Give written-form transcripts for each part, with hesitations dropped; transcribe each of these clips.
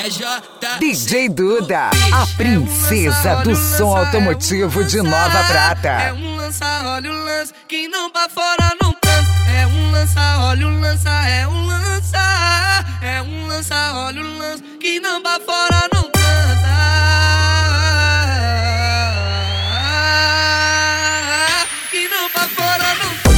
é J. DJ Duda, a princesa do som automotivo de Nova Prata. É um lança, olha o lance, quem não pra fora não cansa. É um lança, olha o lança, é um lança. É um lança, olha o lance, quem não pra fora não cansa. Quem não pra fora não cansa.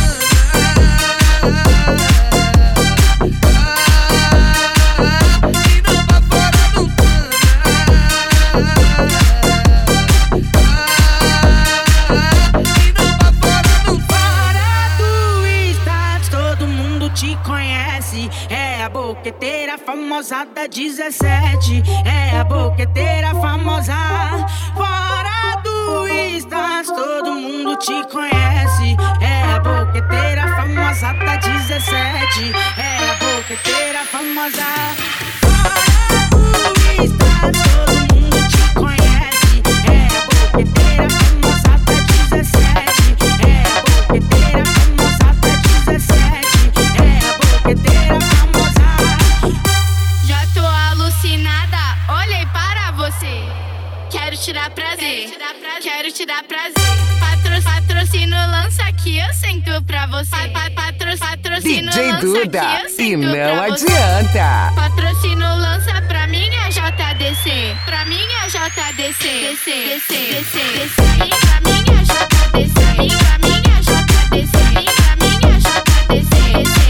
É a boqueteira famosa da 17. É a boqueteira famosa. Fora do status, todo mundo te conhece. É a boqueteira famosa da 17. É a boqueteira famosa. Fora do status, todo mundo te conhece. É a boqueteira famosa da 17. É a boqueteira famosa da 17. É a boqueteira famosa. Já tô alucinada, olhei para você. Quero te dar prazer, quero te dar prazer. Patrocínio lança aqui, eu sento pra você. Patrocínio DJ lança Duda, aqui, eu e sento não pra você. adianta. Patrocínio lança pra mim é JDC. Pra mim é JDC. Descer. Pra mim é JDC. Pra mim é JDC. Pra mim é JDC.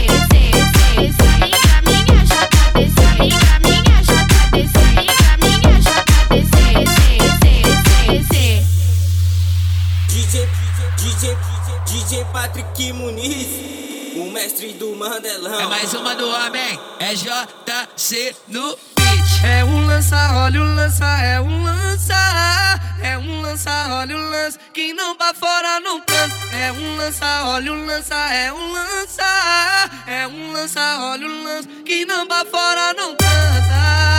Pra mim é JDC. Pra mim é JDC. Pra mim é JDC. DJ Patrick Muniz, o mestre do Mandelão. É mais uma do homem, é JC no beat. É um lança, olha o lança, é um lança. É um lança, olha o lance, quem não pra fora não cansa. É um lança, olha o lança, é um lança. É um lança, olha o lance, quem não pra fora não cansa.